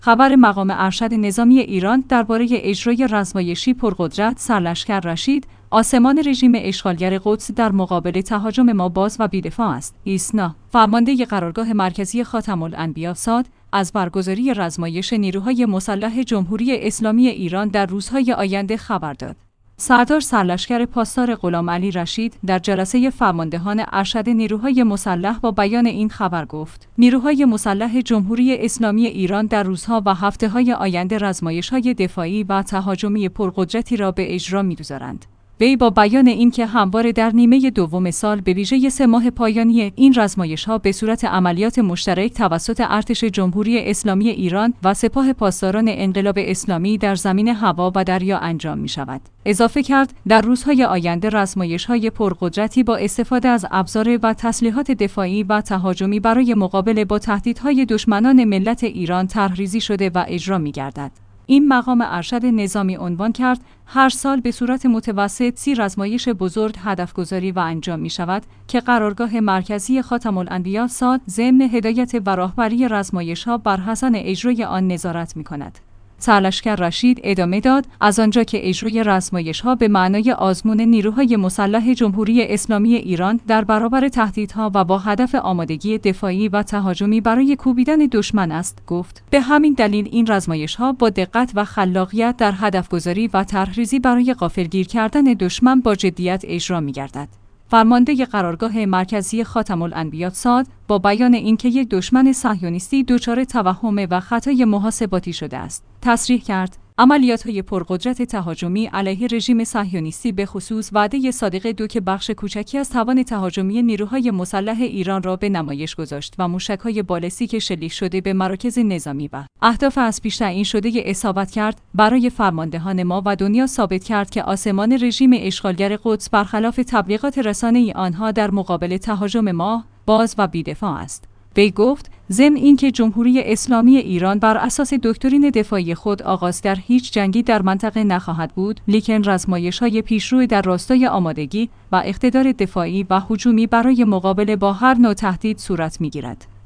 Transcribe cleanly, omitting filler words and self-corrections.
خبر مقام ارشد نظامی ایران درباره اجرای رزمایشی پرقدرت سرلشکر رشید، آسمان رژیم اشغالگر قدس در مقابل تهاجم ما باز و بی‌دفاع است. ایسنا، فرمانده قرارگاه مرکزی خاتم‌الانبیا ساد، از برگزاری رزمایش نیروهای مسلح جمهوری اسلامی ایران در روزهای آینده خبر داد. سردار سرلشکر پاسدار غلامعلی رشید در جلسه فرماندهان ارشد نیروهای مسلح با بیان این خبر گفت: نیروهای مسلح جمهوری اسلامی ایران در روزها و هفته‌های آینده رزمایش‌های دفاعی و تهاجمی پرقدرتی را به اجرا می‌گذارند. وی با بیان اینکه همواره در نیمه دوم سال به ویژه 3 ماه پایانی این رزمایش‌ها به صورت عملیات مشترک توسط ارتش جمهوری اسلامی ایران و سپاه پاسداران انقلاب اسلامی در زمین هوا و دریا انجام می‌شود. اضافه کرد در روزهای آینده رزمایش‌های پرقدرتی با استفاده از ابزار و تسلیحات دفاعی و تهاجمی برای مقابله با تهدیدهای دشمنان ملت ایران طرح‌ریزی شده و اجرا می‌گردد. این مقام ارشد نظامی عنوان کرد هر سال به صورت متوسط 30 رزمایش بزرگ هدفگذاری و انجام می شود که قرارگاه مرکزی خاتم‌الانبیا ساد ضمن هدایت و راهبری رزمایش‌ها بر حسن اجرای آن نظارت می کند. سرلشکر رشید ادامه داد: از آنجا که اجرای رزمایش‌ها به معنای آزمون نیروهای مسلح جمهوری اسلامی ایران در برابر تهدیدها و با هدف آمادگی دفاعی و تهاجمی برای کوبیدن دشمن است، گفت به همین دلیل این رزمایش‌ها با دقت و خلاقیت در هدفگذاری و طرح‌ریزی برای غافلگیر کردن دشمن با جدیت اجرا می‌گردد. فرمانده قرارگاه مرکزی خاتم‌الانبیا ساد با بیان اینکه یک دشمن صهیونیستی دچار توهم و خطای محاسباتی شده است، تصریح کرد عملیات‌های پرقدرت تهاجمی علیه رژیم صهیونیستی به خصوص وعده صادقه 2 که بخش کوچکی از توان تهاجمی نیروهای مسلح ایران را به نمایش گذاشت و موشک‌های بالستیک شلیک شده به مراکز نظامی و اهداف از پیش تعیین شده اصابت کرد برای فرماندهان ما و دنیا ثابت کرد که آسمان رژیم اشغالگر قدس برخلاف تبلیغات رسانه‌ای آنها در مقابل تهاجم ما باز و بی‌دفاع است. وی گفت ضمن اینکه جمهوری اسلامی ایران بر اساس دکترین دفاعی خود آغاز در هیچ جنگی در منطقه نخواهد بود، لیکن رزمایش‌های پیشرو در راستای آمادگی و اقتدار دفاعی و هجومی برای مقابله با هر نوع تهدید صورت می‌گیرد.